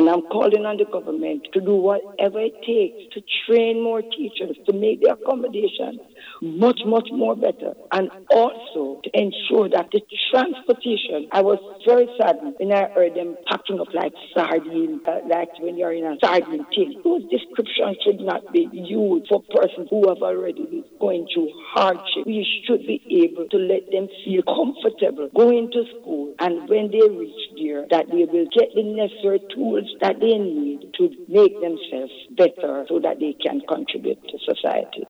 And I'm calling on the government to do whatever it takes to train more teachers, to make the accommodation much, much more better. And also to ensure that the transportation, I was very saddened when I heard them packing up like sardines, like when you're in a sardine tin. Those descriptions should not be used for persons who have already been going through hardship. We should be able to let them feel comfortable going to school, and when they reach there, that they will get the necessary tools that they need to make themselves better so that they can contribute to society.